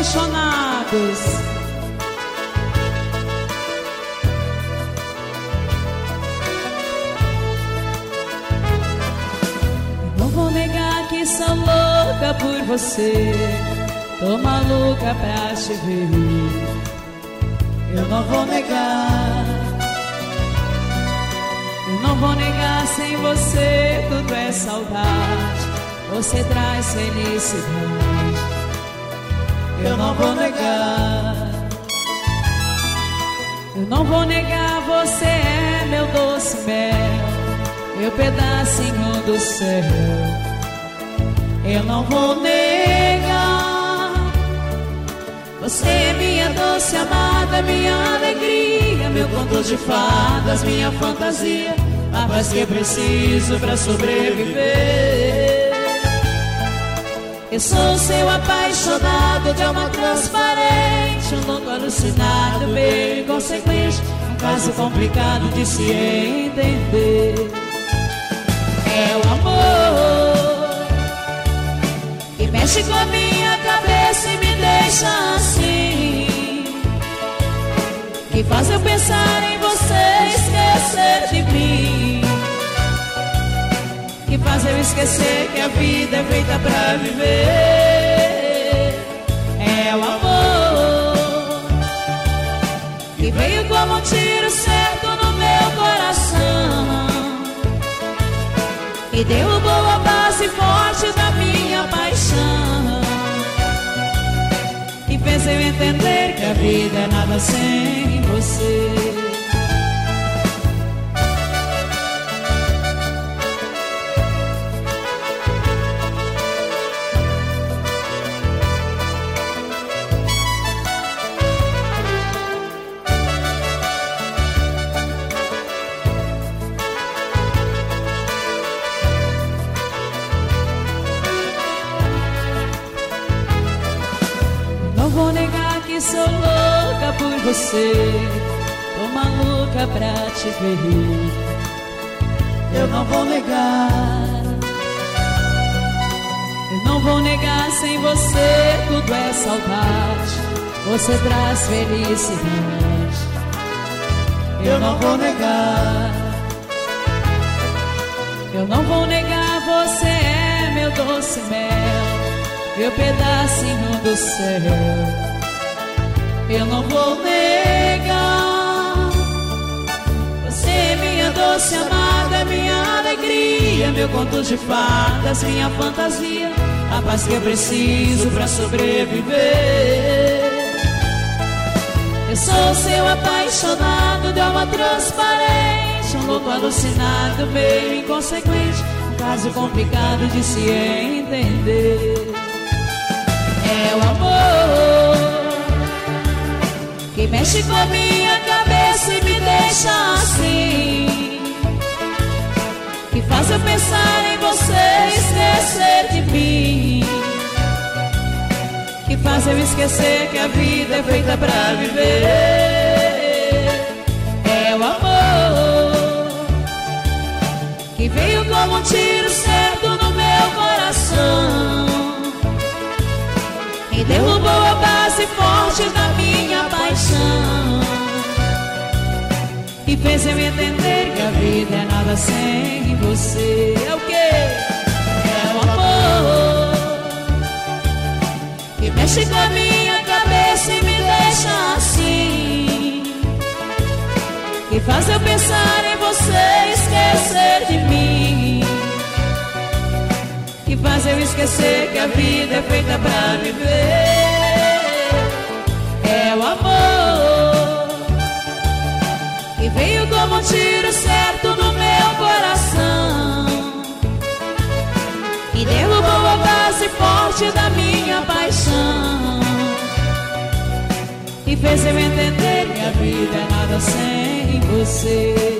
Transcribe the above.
apaixonados. Não vou negar que sou louca por você, tô maluca pra te ver. Eu não vou negar, eu não vou negar, sem você tudo é saudade, você traz felicidade. Eu não vou negar, eu não vou negar, você é meu doce mel, meu pedacinho do céu. Eu não vou negar, você é minha doce amada, minha alegria, meu conto de fadas, minha fantasia, a paz que eu preciso pra sobreviver. Eu sou seu apaixonado de alma transparente, um louco alucinado, meio inconsequente, um caso complicado de se entender. É o amor que mexe com a minha cabeça e me deixa assim, que faz eu pensar em você, esquecer de mim, que faz eu esquecer que a vida é feita pra viver. É o amor que veio como um tiro certo no meu coração, que derrubou a base forte da minha paixão, que fez eu entender que a vida é nada sem você. Não vou negar que sou louca por você, tô maluca pra te ver. Eu não vou negar, eu não vou negar, sem você tudo é saudade, você traz felicidade. Eu não vou negar, eu não vou negar, você é meu doce mel, meu pedacinho do céu. Eu não vou negar, você é minha doce amada, minha alegria, meu conto de fadas, minha fantasia, a paz que eu preciso pra sobreviver. Eu sou seu apaixonado de alma transparente, um louco alucinado, meio inconsequente, um caso complicado de se entender. É o amor que mexe com a minha cabeça e me deixa assim, que faz eu pensar em você, esquecer de mim, que faz eu esquecer que a vida é feita pra viver. É o amor que veio como um tiro certo no meu coração, e derrubou a base forte da minha paixão, e fez eu entender que a vida é nada sem você. É o quê? É o amor que mexe com a minha cabeça e me deixa assim, que faz eu pensar em você, esquecer de mim, que faz eu esquecer que a vida é feita pra viver. É o amor que veio como um tiro certo no meu coração, e derrubou a base forte da minha paixão, e fez eu entender que a vida é nada sem você.